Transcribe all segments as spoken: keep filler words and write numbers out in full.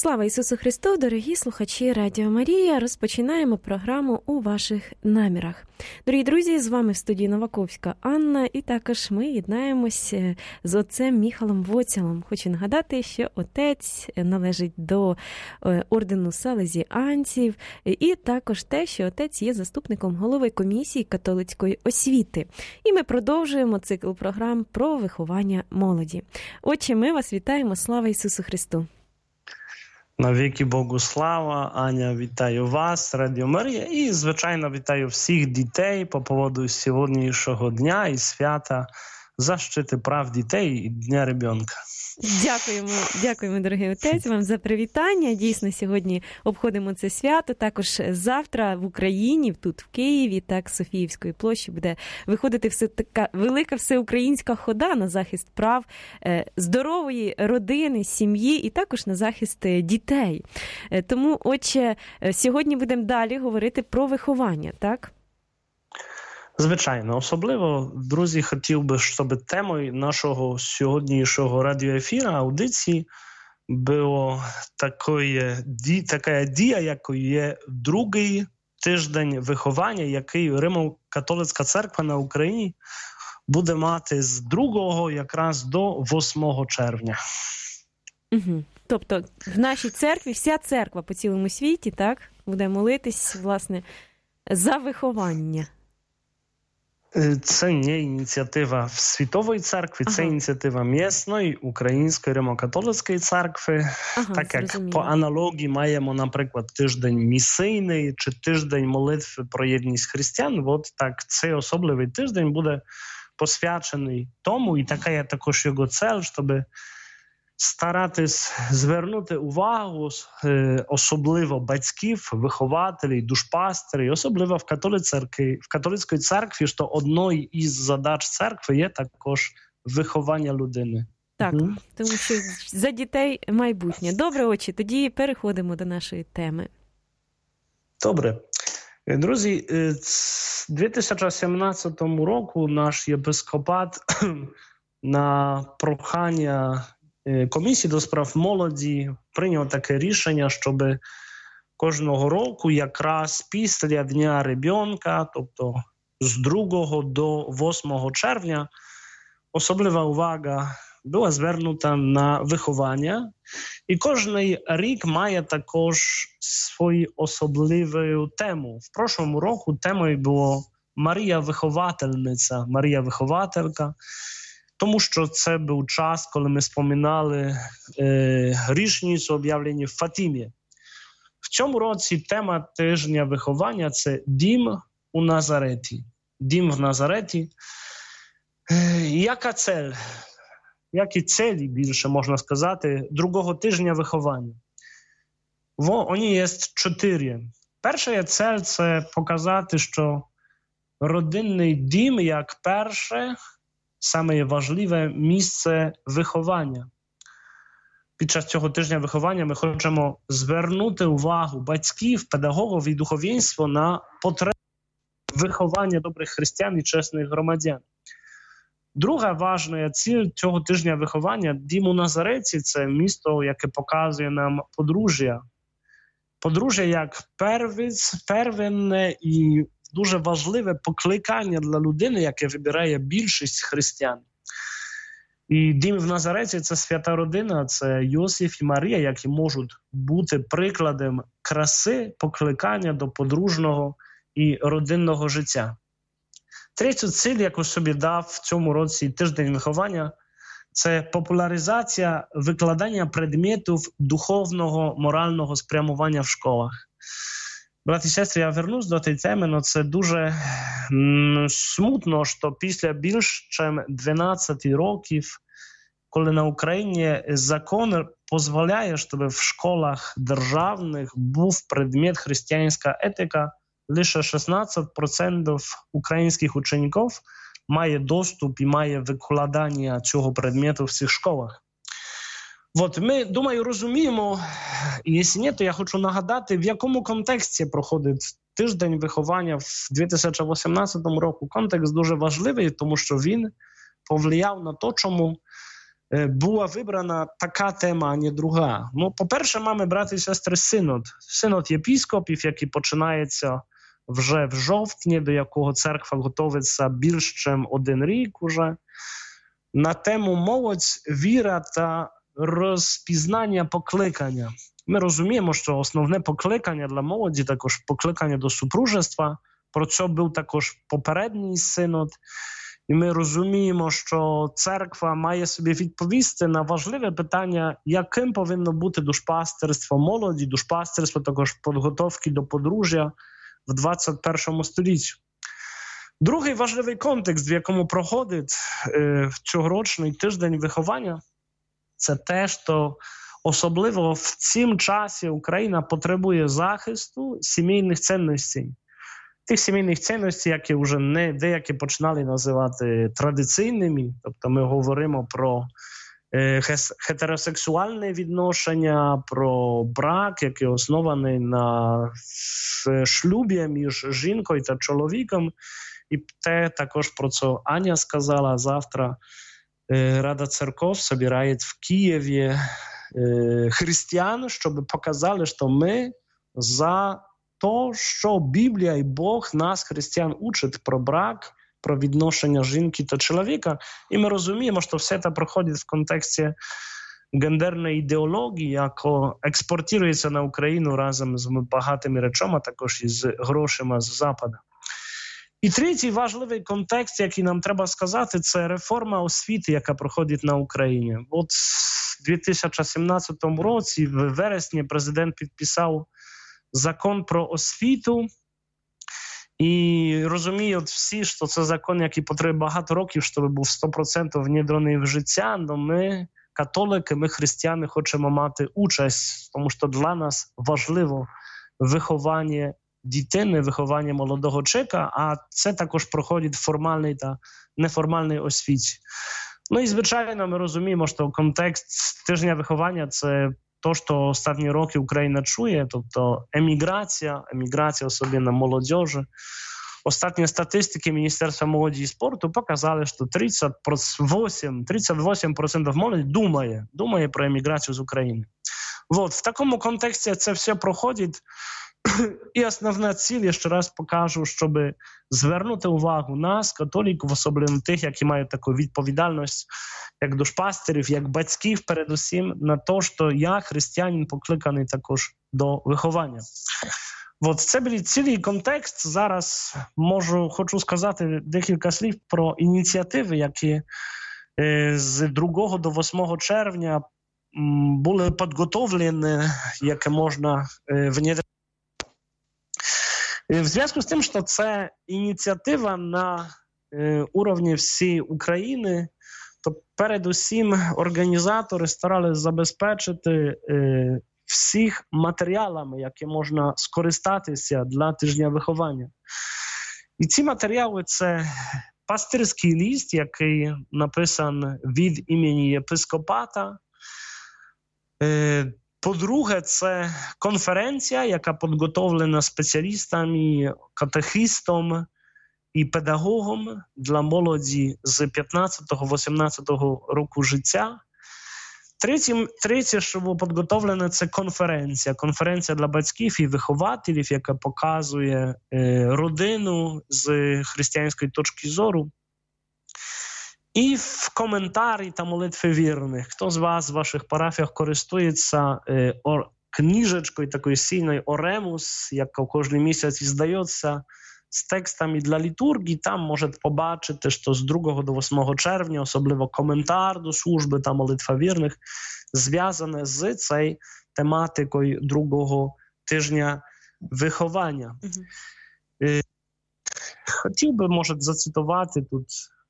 Слава Ісусу Христу, дорогі слухачі Радіо Марія. Розпочинаємо програму «У ваших намірах». Дорогі друзі, з вами в студії Новаковська Анна, і також ми єднаємось з отцем Міхалом Воцялом. Хочу нагадати, що отець належить до ордену салезіанців, і також те, що отець є заступником голови комісії католицької освіти. І ми продовжуємо цикл програм про виховання молоді. Отче, ми вас вітаємо. Слава Ісусу Христу! Навіки Богу слава, Аня, вітаю вас, Радіо Марія, і, звичайно, вітаю всіх дітей по поводу сьогоднішнього дня і свята защити прав дітей і Дня ребенка. Дякуємо, дякуємо, дорогий отець, вам за привітання. Дійсно, сьогодні обходимо це свято. Також завтра в Україні, тут в Києві, так, Софіївської площі буде виходити все така велика всеукраїнська хода на захист прав здорової родини, сім'ї і також на захист дітей. Тому, отче, сьогодні будемо далі говорити про виховання, так? Звичайно, особливо, друзі, хотів би, щоб темою нашого сьогоднішнього радіоефіра, аудиції, було такої, така дія, якою є другий тиждень виховання, який Римо-католицька церква на Україні буде мати з другого якраз до восьмого червня. Угу. Тобто в нашій церкві, вся церква по цілому світі, так, буде молитись, власне, за виховання. Це не ініціатива Світової церкви, ага. Це ініціатива місної, Української Римо-католицької церкви. Ага, так як зрозуміло. По аналогії маємо, наприклад, тиждень місійний чи тиждень молитви про єдність християн, от так цей особливий тиждень буде посвячений тому, і така є також його цель, щоб старатись звернути увагу особливо батьків, вихователів, душпастерів, особливо в католицькій, в католицькій церкві, що одною із задач церкви є також виховання людини. Так, mm-hmm. Тому що за дітей майбутнє. Добре, отче, тоді переходимо до нашої теми. Добре. Друзі, в дві тисячі сімнадцятому року наш єпископат на прохання Комісії до справ молоді прийняв таке рішення, щоб кожного року якраз після Дня ребенка, тобто з другого до восьмого червня, особлива увага була звернута на виховання. І кожний рік має також свою особливу тему. В прошлому року темою було Марія Виховательниця, Марія Вихователька. Тому що це був час, коли ми споминали е, річницю об'явлення в Фатімі. В цьому році тема тижня виховання – це «Дім у Назареті». Дім в Назареті. Е, яка цель? Які цілі, більше можна сказати, другого тижня виховання? Вони є чотири. Перша цель – це показати, що родинний дім, як перше, саме важливе місце виховання. Під час цього тижня виховання ми хочемо звернути увагу батьків, педагогів і духовенства на потребу виховання добрих християн і чесних громадян. Друга важлива ціль цього тижня виховання – Дім у Назареті – це місто, яке показує нам подружжя. Подружжя як первинне і дуже важливе покликання для людини, яке вибирає більшість християн. І Дім в Назареті – це свята родина, це Йосиф і Марія, які можуть бути прикладом краси, покликання до подружного і родинного життя. Третю ціль, яку собі дав в цьому році тиждень виховання, це популяризація викладання предметів духовного, морального спрямування в школах. Брати і сестри, я вернусь до тієї теми, але це дуже м, смутно, що після більш ніж дванадцять років, коли на Україні закон дозволяє, щоб в школах державних був предмет християнська етика, лише шістнадцять відсотків українських учнів має доступ і має викладання цього предмету в цих школах. От ми, думаю, розуміємо, і якщо ні, то я хочу нагадати, в якому контексті проходить тиждень виховання в дві тисячі вісімнадцятому року. Контекст дуже важливий, тому що він повлияв на те, чому була вибрана така тема, а не друга. Ну, по-перше, mamy, брати і сестри, синод. Синод єпіскопів, який починається вже в жовтні, до якого церква готується більш ніж один рік уже, на тему молодь, віра та розпізнання покликання. Ми розуміємо, що основне покликання для молоді, також покликання до супружества, про це був також попередній синод. І ми розуміємо, що церква має собі відповісти на важливе питання, яким повинно бути душпастерство молоді, душпастерство також підготовки до подружжя в двадцять першому столітті. Другий важливий контекст, в якому проходить е, цьогорічний тиждень виховання, це те, що особливо в цім часі Україна потребує захисту сімейних цінностей. Тих сімейних цінностей, які вже не деякі починали називати традиційними, тобто ми говоримо про е, гетеросексуальне відношення, про брак, який оснований на шлюбі між жінкою та чоловіком. І те також про це Аня сказала, завтра е, Рада Церков збирає в Києві е, християн, щоб показали, що ми за то, що Біблія і Бог нас, християн, учить про брак, про відношення жінки та чоловіка. І ми розуміємо, що все це проходить в контексті гендерної ідеології, яка експортується на Україну разом з багатими речами, також із грошима з Западу. І третій важливий контекст, який нам треба сказати, це реформа освіти, яка проходить на Україні. От у дві тисячі сімнадцятому році, в вересні, президент підписав закон про освіту. І розуміють всі, що це закон, який потребує багато років, щоб був сто відсотків внедрений в життя, але ми, католики, ми, християни, хочемо мати участь, тому що для нас важливо виховання дитини, виховання молодого чоловіка, а це також проходить формальний та неформальний освіті. Ну і, звичайно, ми розуміємо, що контекст тижня виховання – це то, що останні роки Україна чує, тобто еміграція, еміграція особливо молодіжі. Ostatnie statystyki Ministerstwa Młodzi i Sportu pokazały, że тридцять вісім, тридцять вісім відсотків молоді думає, думає про еміграцію з України. Вот, в такому контексті це все проходить. І основна ціль, ще раз покажу, щоб звернути увагу нас, католиків, особливо тих, які мають таку відповідальність, як душпастерів, як батьків, передусім, на те, що я, християнин, покликаний також до виховання. От це був цілий контекст. Зараз можу, хочу сказати декілька слів про ініціативи, які е, з другого до восьмого червня м, були підготовлені, які можна е, внедрити. В зв'язку з тим, що це ініціатива на е, уровні всієї України, то передусім організатори старалися забезпечити е, всіх матеріалами, які можна скористатися для тижня виховання. І ці матеріали – це пастирський лист, який написан від імені єпископата. Е, По-друге, це конференція, яка підготовлена спеціалістами, катехистом і педагогом для молоді з п'ятнадцятого-вісімнадцятого року життя. Третє, третє, що було підготовлено, це конференція. Конференція для батьків і вихователів, яка показує е, родину з християнської точки зору. І в коментарі та молитви вірних. Хто з вас в ваших парафіях користується е, ор, книжечкою такою сильною Оремус, яка кожен місяць здається з текстами для літургії, там можете побачити, що з другого до восьмого червня, особливо коментар до служби та молитва вірних, зв'язане з цією тематикою другого тижня виховання. Mm-hmm. Е, хотів би, може, зацитувати тут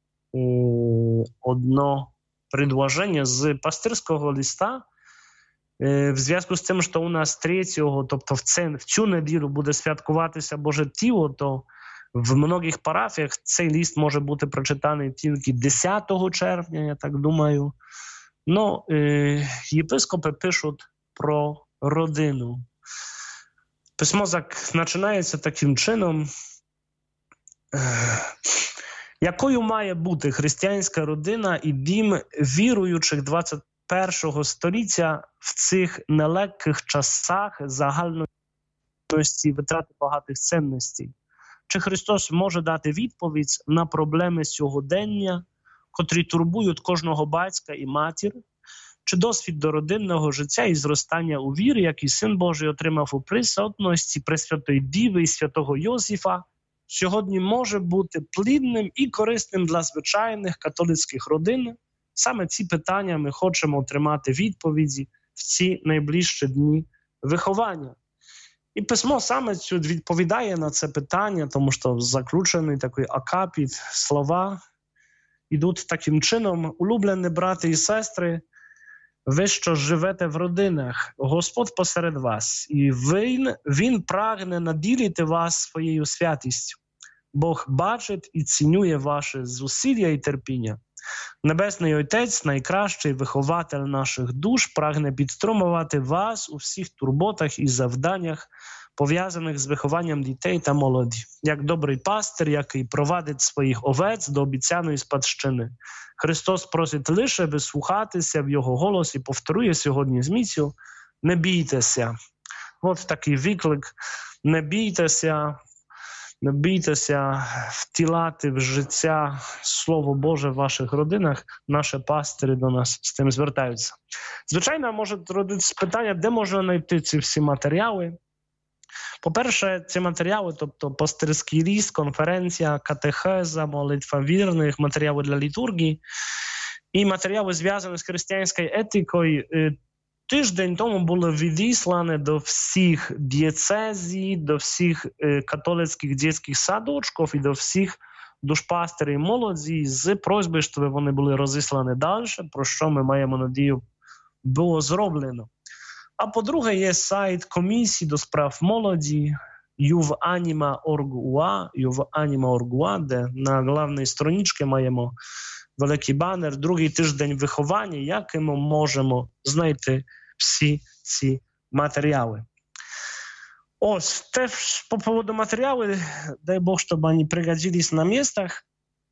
одно предложення з пастирського листа. В зв'язку з тим, що у нас третього, тобто в, це, в цю неділю буде святкуватися Боже тіло, то в многих парафіях цей лист може бути прочитаний тільки десятого червня, я так думаю. Но е, єпископи пишуть про родину. Письмо починається таким чином. Якою має бути християнська родина і дім віруючих двадцять першого століття в цих нелегких часах загальної витрати багатих цінностей? Чи Христос може дати відповідь на проблеми сьогодення, котрі турбують кожного батька і матір? Чи досвід до родинного життя і зростання у вірі, який Син Божий отримав у присутності Пресвятої Діви і святого Йосифа, сьогодні може бути плідним і корисним для звичайних католицьких родин? Саме ці питання ми хочемо отримати відповіді в ці найближчі дні виховання. І письмо саме відповідає на це питання, тому що заключений такий акапіт, слова йдуть таким чином: улюблені брати і сестри, ви, що живете в родинах, Господь посеред вас, і він, він прагне наділити вас своєю святістю. Бог бачить і цінує ваші зусилля і терпіння. Небесний Отець, найкращий вихователь наших душ, прагне підтримувати вас у всіх турботах і завданнях, пов'язаних з вихованням дітей та молоді, як добрий пастир, який провадить своїх овець до обіцяної спадщини. Христос просить лише вислухатися в Його голос і повторює сьогодні з міцю: не бійтеся. От такий виклик: не бійтеся, не бійтеся втілати в життя Слово Боже в ваших родинах. Наші пастирі до нас з тим звертаються. Звичайно, може родитися питання, де можна знайти ці всі матеріали. По-перше, ці матеріали, тобто пастирський ліст, конференція, катехеза, молитва вірних, матеріали для літургії і матеріали, зв'язані з християнською етикою, тиждень тому були відіслані до всіх дієцезій, до всіх католицьких дитячих садочків і до всіх душпастерів молоді з просьбою, щоб вони були розіслані далі, про що ми маємо надію було зроблено. А по-друге, є сайт комісії до справ молоді юваніма крапка орг, юваніма крапка орг, де на головній сторінці маємо великий банер, другий тиждень виховання, як ми можемо знайти всі ці матеріали. Ось, теж по поводу матеріалів, дай Бог, щоб вони пригодились на містах.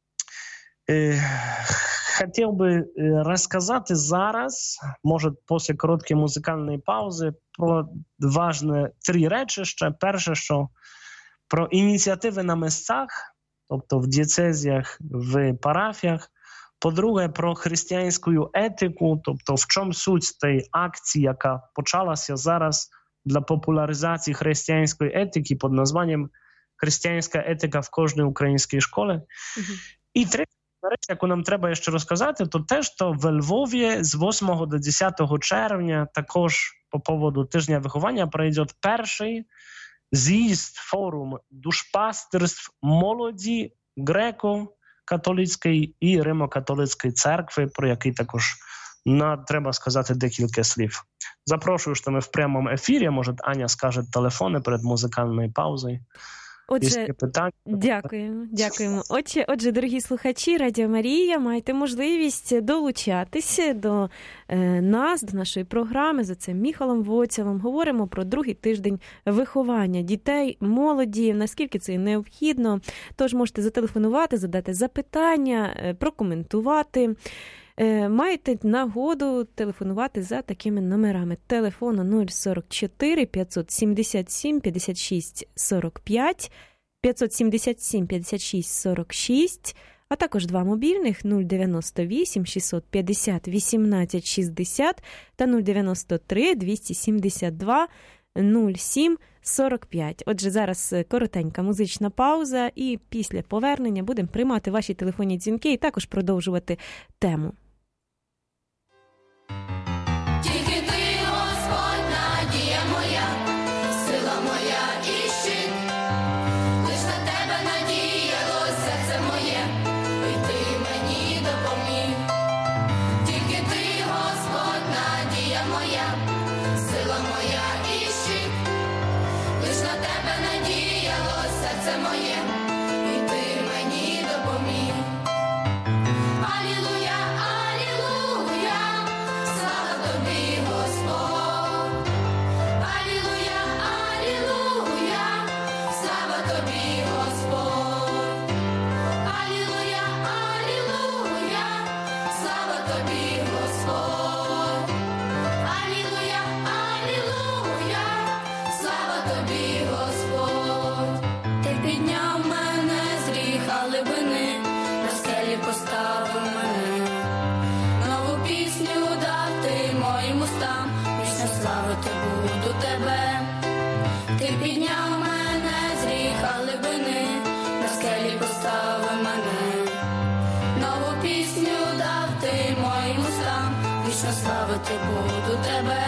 Хотів би розказати зараз, може, після короткої музикальної паузи, про важні три речі ще. Перше, що про ініціативи на місцях, тобто в дієцезіях, в парафіях. По-друге, про християнську етику, тобто в чому суть тієї акції, яка почалася зараз для популяризації християнської етики під названням «Християнська етика в кожній українській школі». Mm-hmm. І третє, речі, яку нам треба ще розказати, то те, що в Львові з восьмого до десятого червня також по поводу тижня виховання пройде перший з'їзд, форум душпастерств молоді греко-католицької і римо-католицької церкви, про який також на, треба сказати декілька слів. Запрошую, що ми в прямому ефірі, може Аня скаже телефони перед музикальною паузою. Отже, дякуємо, дякуємо. Отже, отже, дорогі слухачі Радіо Марія, маєте можливість долучатися до е, нас, до нашої програми з отцем Міхалом Воцявим. Говоримо про другий тиждень виховання дітей, молоді, наскільки це необхідно. Тож можете зателефонувати, задати запитання, е, прокоментувати. Маєте нагоду телефонувати за такими номерами. Телефону нуль сорок чотири п'ятсот сімдесят сім п'ятдесят шість сорок п'ять, п'ятсот сімдесят сім п'ятдесят шість сорок шість, а також два мобільних нуль дев'яносто вісім шістсот п'ятдесят вісімнадцять шістдесят та нуль дев'яносто три двісті сімдесят два нуль сім сорок п'ять. Отже, зараз коротенька музична пауза і після повернення будемо приймати ваші телефонні дзвінки і також продовжувати тему. Алілуя, славити буду тебе. Ти підняв мене з ріха глибини, на скелі поставив мене. Нову пісню дав ти моїм устам, вічно славити буду тебе.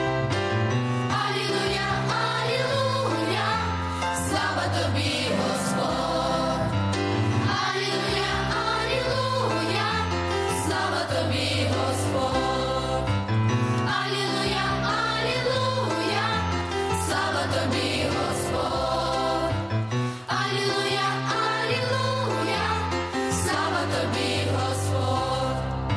Алілуя, алілуя, слава тобі, Господь. Алілуя, алілуя, слава тобі, Господь. Алілуя, алілуя, слава тобі, Господь. Алілуя, алілуя, слава тобі, Господь.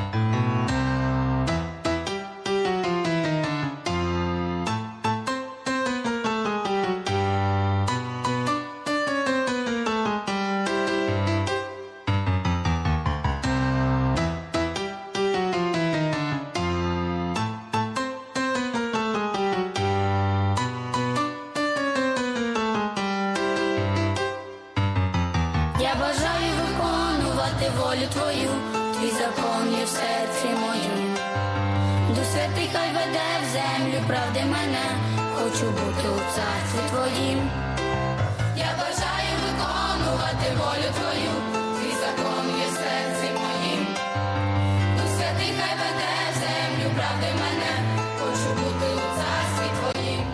Я бажаю виконувати волю твою, твій закон є в серці моїм. Дух Святий хай веде в землю правди мене, хочу бути у царстві твоїм. Я бажаю виконувати волю твою, твій закон є в серці моїм. Дух Святий хай веде в землю правди мене, хочу бути у царстві твоїм.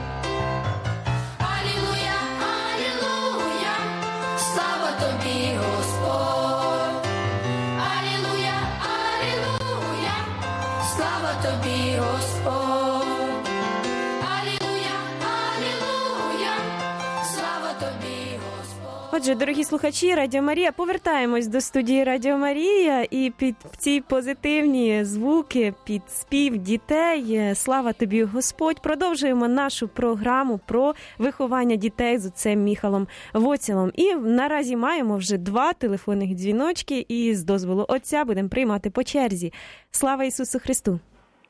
Алілуя, алілуя, слава тобі, Господь. Алілуя, алілуя, слава тобі, Господь. Алілуя, алілуя, слава тобі, Господь. Отже, дорогі слухачі Радіо Марія, повертаємось до студії Радіо Марія, і під ці позитивні звуки, під спів дітей «Слава тобі, Господь» продовжуємо нашу програму про виховання дітей з отцем Міхалом Воцілом. І наразі маємо вже два телефонних дзвіночки, і з дозволу отця будемо приймати по черзі. Слава Ісусу Христу!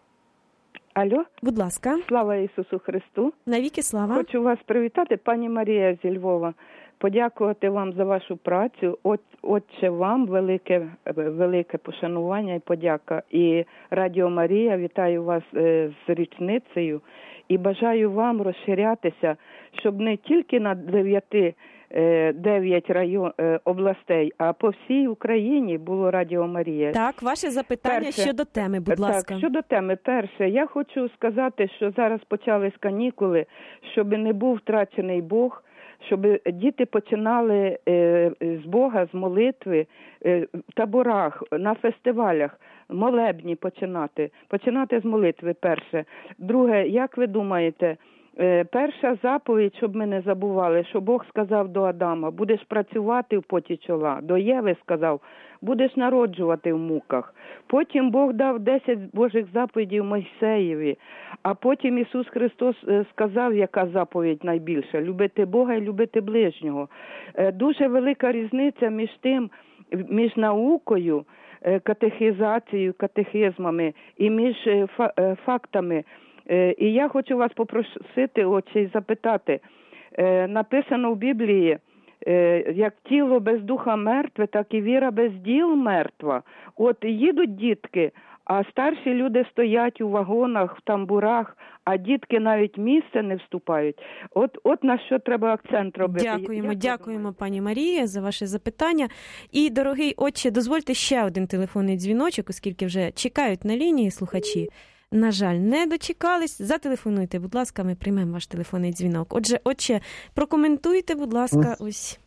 Алло, Будь ласка. слава Ісусу Христу. Навіки слава. Хочу вас привітати, пані Марія зі Львова. Подякувати вам за вашу працю. От, отче, вам велике, велике пошанування і подяка. І Радіо Марія, вітаю вас е, з річницею і бажаю вам розширятися, щоб не тільки на дев'яти дев'ять район областей, а по всій Україні було Радіо Марія. Так, ваше запитання Перше, щодо теми, будь ласка. Так, щодо теми. Перше, я хочу сказати, що зараз почались канікули, щоб не був втрачений Бог, щоб діти починали е, з Бога, з молитви, е, в таборах, на фестивалях, молебні починати. Починати з молитви, перше. Друге, як ви думаєте, е, перша заповідь, щоб ми не забували, що Бог сказав до Адама: будеш працювати в поті чола. До Єви сказав: будеш народжувати в муках. Потім Бог дав десять Божих заповідей Мойсеєві, а потім Ісус Христос сказав, яка заповідь найбільша: любити Бога і любити ближнього. Дуже велика різниця між тим, між наукою, катехізацією, катехизмами і між фактами. І я хочу вас попросити, отче, і запитати. Написано в Біблії: як тіло без духа мертве, так і віра без діл мертва. От їдуть дітки, а старші люди стоять у вагонах, в тамбурах, а дітки навіть місце не вступають. От, от на що треба акцент робити. Дякуємо, як дякуємо, пані Марія, за ваше запитання. І, дорогий отче, дозвольте ще один телефонний дзвіночок, оскільки вже чекають на лінії слухачі. На жаль, не дочекались. Зателефонуйте, будь ласка, ми приймемо ваш телефонний дзвінок. Отже, отче, прокоментуйте, будь ласка, ось.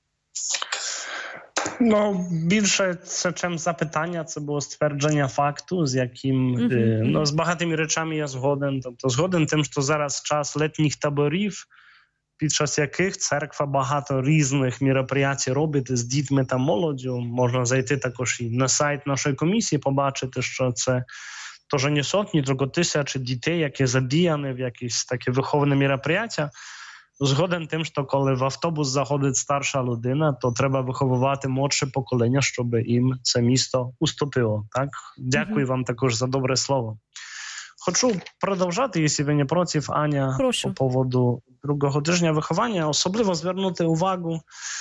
No, більше це, чим запитання, це було ствердження факту, з яким, Mm-hmm. ну, з багатими речами я згоден. Тобто згоден тим, що зараз час літніх таборів, під час яких церква багато різних мероприятій робить з дітьми та молоддю. Можна зайти також і на сайт нашої комісії, побачити, що це теж не сотні, тільки тисячі дітей, які задіяні в якісь такі виховні мероприятия. Згоден тим, що коли в автобус заходить старша людина, то треба виховувати молодше покоління, щоб їм це місто уступило. Так? Дякую mm-hmm. вам також за добре слово. Хочу продовжати, якщо ви не проти, Аня, Прошу. по поводу другого тижня виховання, особливо звернути увагу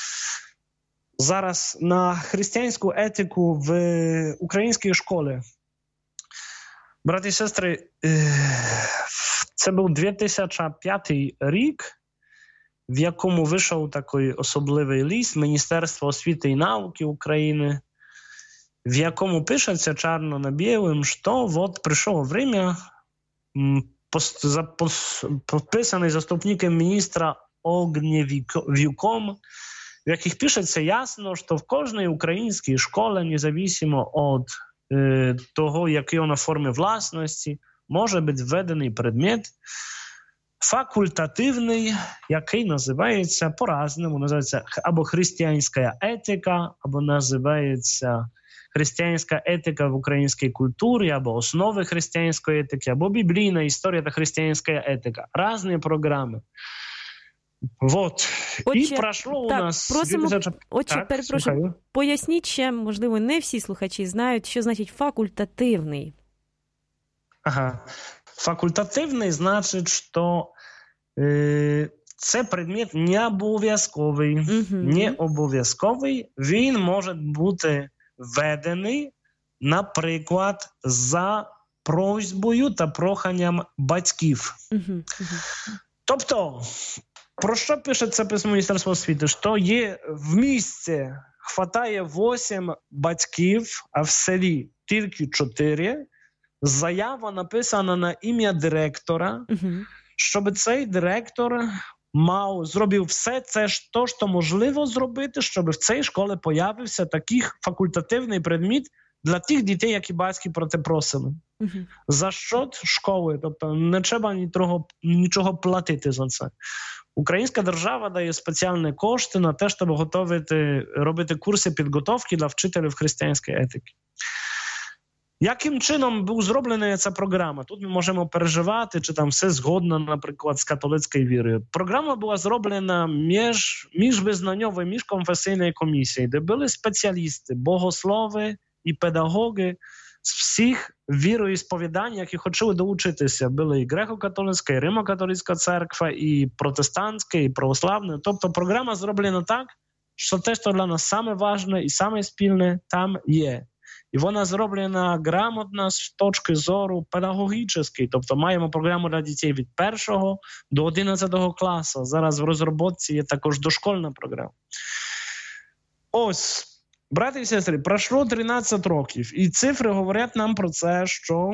зараз на християнську етику в українській школі. Брати і сестри, в Це був дві тисячі п'ятий рік, в якому вийшов такий особливий лист Міністерства освіти і науки України, в якому пишеться чорно на білому, що от прийшло время, підписаний заступником міністра Огнєвіком, в яких пишеться ясно, що в кожній українській школі, незалежно від е, того, якої вона форми власності, може бути введений предмет факультативний, який називається по-разному, називається або християнська етика, або називається християнська етика в українській культурі, або основи християнської етики, або біблійна історія та християнська етика. Різні програми. Вот. Отже, і пройшло у так, нас... Просимо, дві тисячі... отже, так, перепрошую, слухаю. Поясніть ще, можливо, не всі слухачі знають, що значить факультативний. Ага. Факультативний значить, що е, це предмет не обов'язковий. Угу. Не обов'язковий. Він може бути введений, наприклад, за просьбою та проханням батьків. Угу. Угу. Тобто, про що пише це письмо Міністерства освіти? Що є в місті, хватає вісім батьків, а в селі тільки чотири, заява написана на ім'я директора, угу. щоб цей директор мав, зробив все це, що, що можливо зробити, щоб в цій школі появився такий факультативний предмет для тих дітей, які батьки про це просили. Uh-huh. За счет школи, тобто не треба нічого, нічого платити за це. Українська держава дає спеціальні кошти на те, щоб готовити, робити курси підготовки для вчителів християнської етики. Яким чином була зроблена ця програма? Тут ми можемо переживати, чи там все згодно, наприклад, з католицькою вірою. Програма була зроблена між, міжвизнанньовою, міжконфесійною комісією, де були спеціалісти, богослови і педагоги з всіх віроісповідань, які хотіли долучитися. Були і греко-католицька, і римо-католицька церква, і протестантська, і православна. Тобто програма зроблена так, що те, що для нас саме важне і саме спільне, там є. І вона зроблена грамотно з точки зору педагогічної. Тобто маємо програму для дітей від першого до одинадцятого класу. Зараз в розробці є також дошкольна програма. Ось, брати і сестри, пройшло тринадцять років. І цифри говорять нам про це, що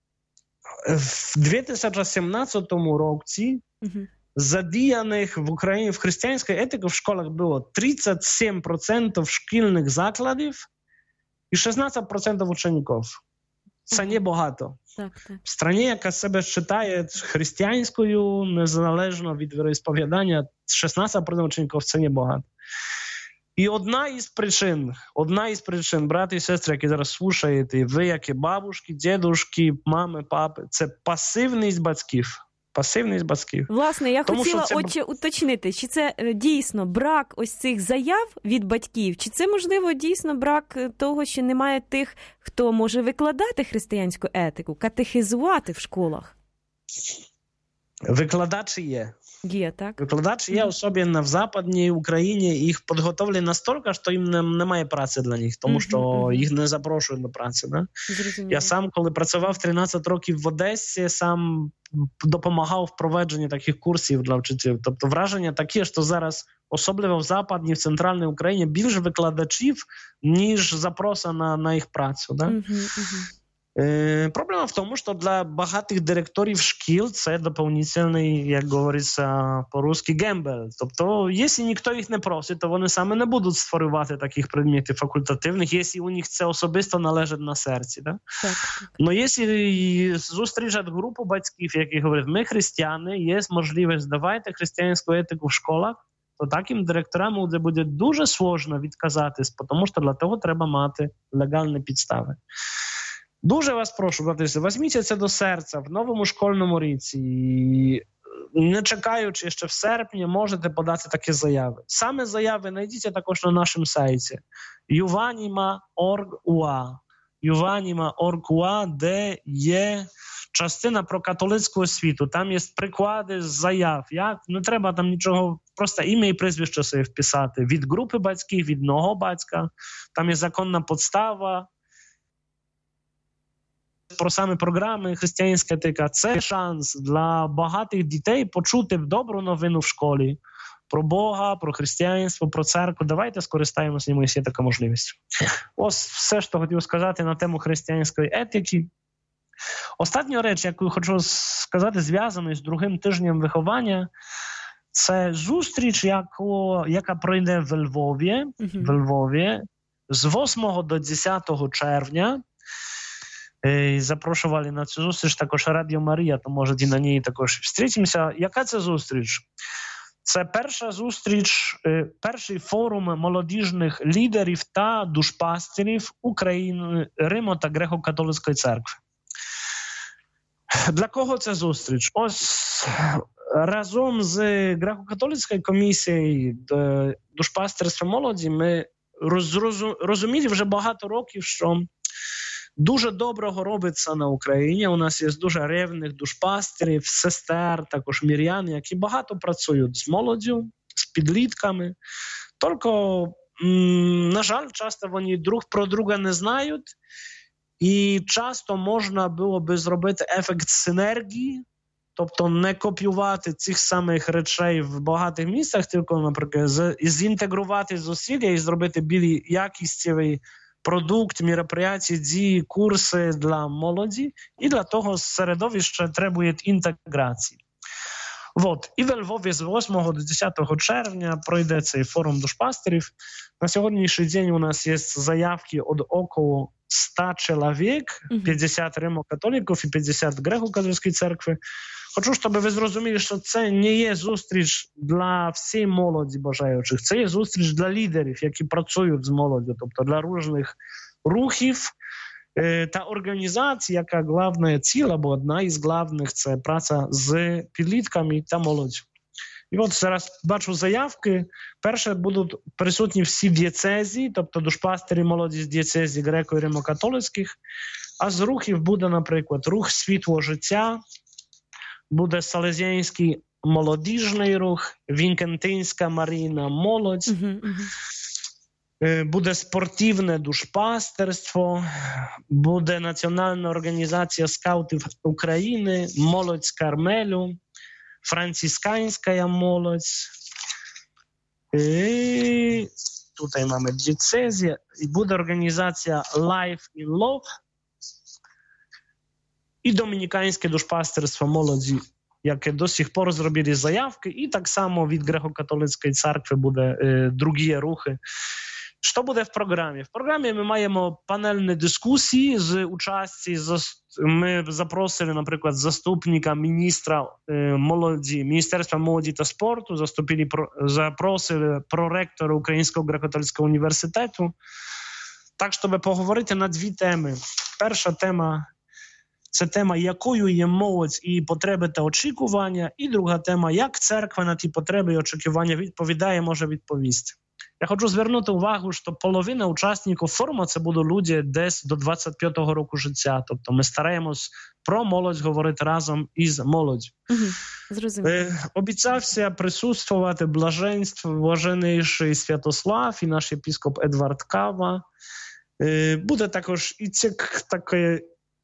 в дві тисячі сімнадцятому році угу. задіяних в Україні в християнській етиці в школах було тридцять сім відсотків шкільних закладів, і шістнадцять відсотків учнів. Це небагато. Так, так. В країні, яка себе вважає християнською, незалежно від віросповідання, шістнадцять відсотків учнів – це небагато. І одна із причин, одна із причин, брати і сестри, які зараз слухаєте, і ви, які бабушки, дідушки, мами, папи, це пасивність батьків. Пасивність батьків. Власне, я Тому, хотіла це... отже уточнити, чи це дійсно брак ось цих заяв від батьків, чи це, можливо, дійсно брак того, що немає тих, хто може викладати християнську етику, катехизувати в школах? Викладачі є. Є, так? Викладачі є, особливо в Западній Україні, їх підготовлені настільки, що їм не, немає праці для них, тому що uh-huh, uh-huh. їх не запрошують до праці. Да? Я сам, коли працював тринадцять років в Одесі, сам допомагав в проведенні таких курсів для вчителів. Тобто враження таке, що зараз, особливо в Западній, в Центральній Україні, більше викладачів, ніж запроса на, на їх працю. Да? Uh-huh, uh-huh. Е, проблема в тому, що для багатих директорів шкіл це доповнительний, як говориться по-русски, гембель. Тобто, якщо ніхто їх не просить, то вони саме не будуть створювати таких предметів факультативних, якщо у них це особисто належить на серці. Да? Так, так. Но якщо зустрічать групу батьків, які говорять, ми християни, є можливість, давайте християнську етику в школах, то таким директорам буде дуже складно відказатись, тому що для того треба мати легальні підстави. Дуже вас прошу, брати, візьміть це до серця в новому школьному році. Не чекаючи ще в серпні, можете подати такі заяви. Саме заяви знайдіть також на нашому сайті юваніма крапка орг крапка ua юваніма крапка орг крапка ua, де є частина про католицьку освіту. Там є приклади заяв. Як? Не треба там нічого, просто ім'я і прізвище собі вписати. Від групи батьків, від одного батька. Там є законна підстава. про саме програми «Християнська етика». Це шанс для багатих дітей почути добру новину в школі про Бога, про християнство, про церкву. Давайте скористаємося ними, є така можливість. Ось все, що хотів сказати на тему християнської етики. Остання реч, яку хочу сказати, зв'язана з другим тижнем виховання, це зустріч, яку, яка пройде в Львові, mm-hmm. в Львові з восьмого до десятого червня. І запрошували на цю зустріч також Радіо Марія, то може і на ній також зустрічемося. Яка це зустріч? Це перша зустріч, перший форум молодіжних лідерів та душпастерів України, Риму та Греко-католицької церкви. Для кого це зустріч? Ось разом з Греко-католицькою комісією душпастерства молоді ми розуміли вже багато років, що дуже доброго робиться на Україні. У нас є дуже ревних душпастерів, сестер, також мірян, які багато працюють з молоддю, з підлітками. Тільки, на жаль, часто вони друг про друга не знають. І часто можна було би зробити ефект синергії, тобто не копіювати цих самих речей в багатих містах, тільки, наприклад, зінтегрувати зусилля і зробити більш якісний продукт, мероприятия, дії, курси для молоді, і для того середовища требує інтеграції. Вот. І в Львові з восьмого до десятого червня пройде цей форум душпастерів. На сьогоднішній день у нас є заявки від около ста чоловік, п'ятдесят римо-католиків і п'ятдесят греко-католицької церкви. Хочу, щоб ви зрозуміли, що це не є зустріч для всієї молоді бажаючих. Це є зустріч для лідерів, які працюють з молоддю, тобто для різних рухів та організацій, яка головна ціль, або одна із головних – це праця з підлітками та молоддю. І от зараз бачу заявки. Перше, будуть присутні всі дієцезії, тобто душпастері молоді з дієцезії греко- і римо-католицьких. А з рухів буде, наприклад, рух «Світло життя», буде Салезіанський молодіжний рух, Вінкентинська Марійна молодь, uh-huh, uh-huh. буде спортивне душпастерство, буде Національна організація скаутів України, молодь з Кармелю, францисканська молодь. І тут маємо дієцезія, і буде організація Life in Love, і домініканське душпастерство молоді, яке до сих пор зробили заявки, і так само від Греко-католицької церкви буде е, другі рухи. Що буде в програмі? В програмі ми маємо панельні дискусії з участі. Ми запросили, наприклад, заступника міністра е, молоді, Міністерства молоді та спорту, заступили, запросили проректора Українського греко-католицького університету. Так, щоб поговорити на дві теми. Перша тема – це тема, якою є молодь і потреби та очікування. І друга тема, як церква на ті потреби і очікування відповідає, може відповісти. Я хочу звернути увагу, що половина учасників форуму – це будуть люди десь до двадцять п'ятого року життя. Тобто ми стараємось про молодь говорити разом із молоддю. Угу. Зрозуміло. Е, обіцявся присутствувати блаженство, блаженніший Святослав і наш єпископ Едвард Кава. Е, буде також і цік таке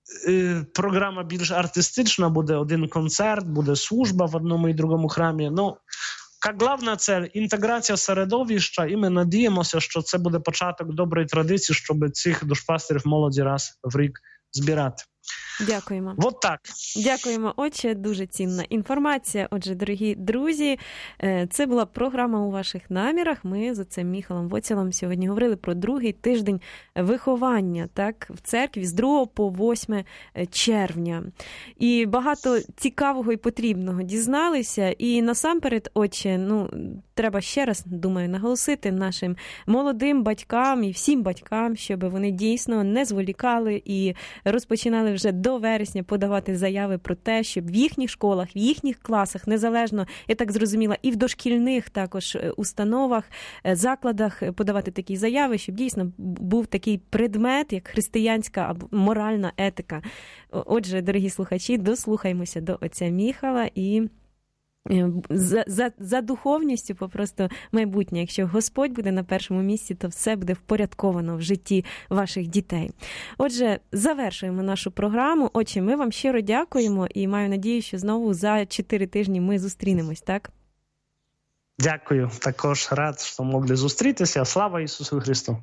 програма більш артистична, буде один концерт, буде служба в одному і другому храмі. Ну, як головна цель – інтеграція середовища, і ми надіємося, що це буде початок доброї традиції, щоб цих душпастерів молоді раз в рік збирати. Дякуємо. Вот так. Дякуємо, отче. Дуже цінна інформація. Отже, дорогі друзі, це була програма «У ваших намірах». Ми з отцем Міхалом Воцялом сьогодні говорили про другий тиждень виховання, так, в церкві з другого по восьме червня. І багато цікавого і потрібного дізналися. І насамперед, отче, ну, треба ще раз, думаю, наголосити нашим молодим батькам і всім батькам, щоб вони дійсно не зволікали і розпочинали вже до вересня подавати заяви про те, щоб в їхніх школах, в їхніх класах, незалежно, я так зрозуміла, і в дошкільних також установах, закладах подавати такі заяви, щоб дійсно був такий предмет, як християнська або моральна етика. Отже, дорогі слухачі, дослухаймося до отця Міхала і за, за, за духовністю попросту майбутнє. Якщо Господь буде на першому місці, то все буде впорядковано в житті ваших дітей. Отже, завершуємо нашу програму. Отче, ми вам щиро дякуємо і маю надію, що знову за чотири тижні ми зустрінемось, так? Дякую. Також рад, що могли зустрітися. Слава Ісусу Христу!